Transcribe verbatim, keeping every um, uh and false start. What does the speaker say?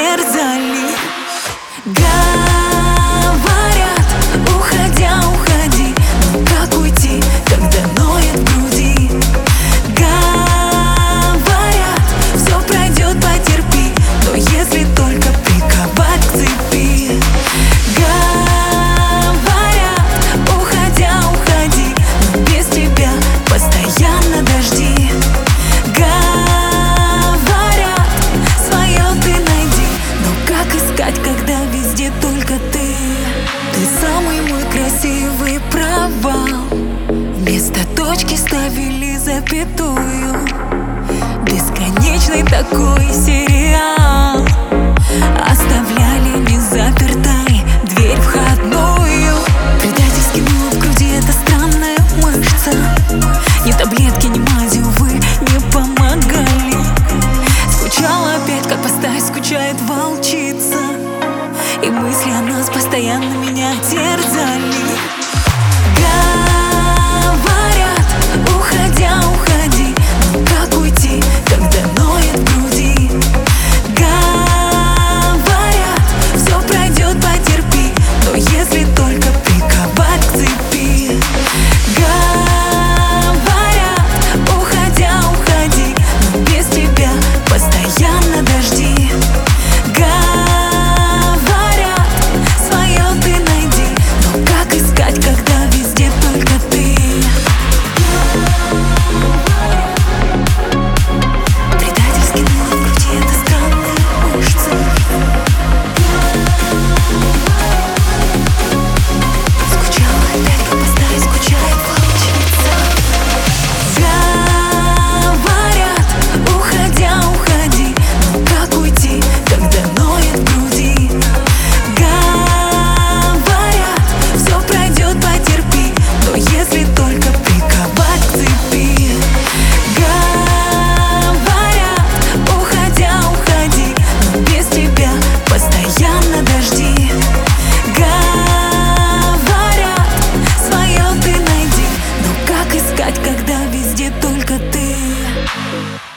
терзали. Говорят, уходя, уходи. Но как уйти, когда ноет в груди? Говорят, все пройдет, потерпи. Но если только приковать к цепи. Говорят, уходя, уходи. Но без тебя постоянно дожди. Говорят, свое ты найди. Но как искать, когда везде только ты? Ты самый мой красивый провал. Вместо точки ставили запятую. Бесконечный такой сериал. Оставляли незапертой дверь входную. Предательски было в груди эта странная мышца. Ни таблетки, ни мази, увы, не помогали. Скучала опять, как поставить скучает волчица. И мысли о нас постоянно меня терзали. Говорят, уходя, уходи. Но как уйти, когда ноет в груди? Говорят, все пройдет, потерпи. Но если только приковать к цепи. Говорят, уходя, уходи. Но без тебя постоянно дожди. Говорят, свое ты найди. Но как искать, когда везде только ты? Предательски было в груди эта странная мышца. Скучала опять, как поставить скучает волчица. Говорят, уходя, уходи. Но как уйти, когда ноет в груди? Говорят, все пройдет, потерпи. Но если только приковать к цепи. Говорят, уходя, уходи. Но без тебя постоянно дожди. Говорят, свое ты найди. Но как искать, когда везде только ты?